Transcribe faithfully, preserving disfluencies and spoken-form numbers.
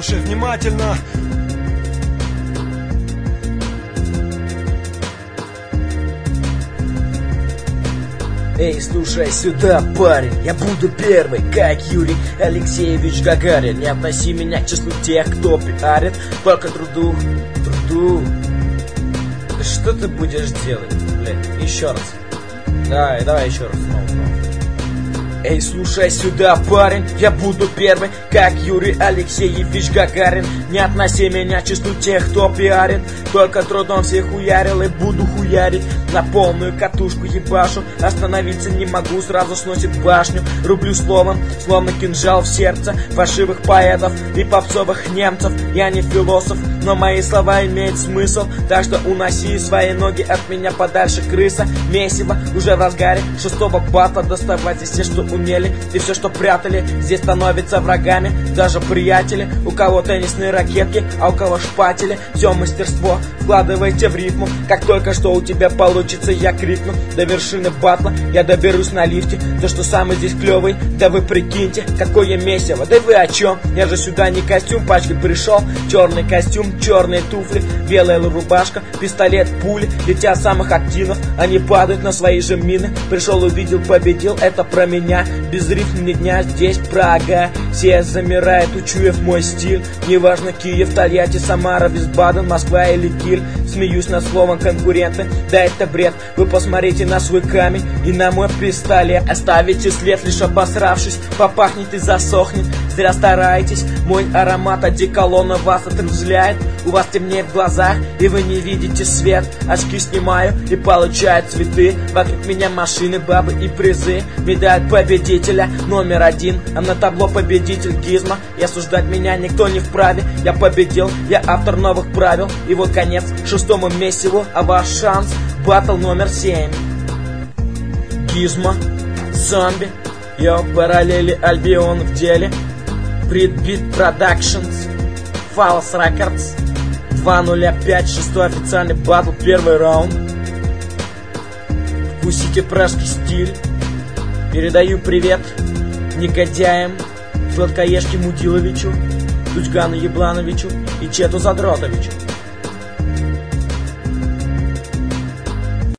слушай внимательно. Эй, слушай сюда, парень, я буду первый, как Юрий Алексеевич Гагарин. Не относи меня к числу тех, кто пиарит только труду, труду. Да что ты будешь делать, блядь, еще раз. Давай, давай еще раз, снова, снова. Эй, слушай сюда, парень, я буду первый, как Юрий Алексеевич Гагарин. Не относи меня к числу тех, кто пиарит только трудом всех хуярил и буду хуярить. На полную катушку ебашу, остановиться не могу, сразу сносит башню. Рублю словом, словно кинжал в сердце фальшивых поэтов и попсовых немцев. Я не философ, но мои слова имеют смысл, так что уноси свои ноги от меня подальше, крыса. Месиво уже в разгаре шестого батла, доставайте все, что умели, и все, что прятали, здесь становятся врагами. Даже приятели, у кого теннисные ракетки, а у кого шпатели. Все мастерство вкладывайте в рифму, как только что у тебя получится, я крикну. До вершины батла я доберусь на лифте. То, что самый здесь клевый, да вы прикиньте, какое месиво, да вы о чем? Я же сюда не костюм пачкой пришел. Черный костюм, черные туфли, белая рубашка, пистолет, пули летят самых активных, они падают на свои же мины. Пришел, увидел, победил, это про меня. Без рифм ни дня, здесь Прага. Все замирают, учуяв мой стиль. Неважно Киев, Тольятти, Самара, Висбаден, Москва или Киль. Смеюсь над словом конкуренты, да это бред. Вы посмотрите на свой камень и на мой пистолет. Оставите след, лишь обосравшись, попахнет и засохнет. Зря стараетесь, мой аромат одеколона вас отрезвляет. У вас темнеет в глазах, и вы не видите свет. Очки снимаю и получаю цветы. Вокруг меня машины, бабы и призы. Медаль победителя номер один, а на табло победитель Гизма. И осуждать меня никто не вправе. Я победил, я автор новых правил. И вот конец шестому месиву, а ваш шанс батл номер семь. Гизма, зомби, йо, параллели, Альбион в деле. Бритбит Продакшнс, Фалс Рекордс. Два ноль пять, шестой официальный батл, первый раунд. Вкусите пражский стиль. Передаю привет негодяям, Сладкоежке Мудиловичу, Дудьгану Еблановичу и Чету Задротовичу.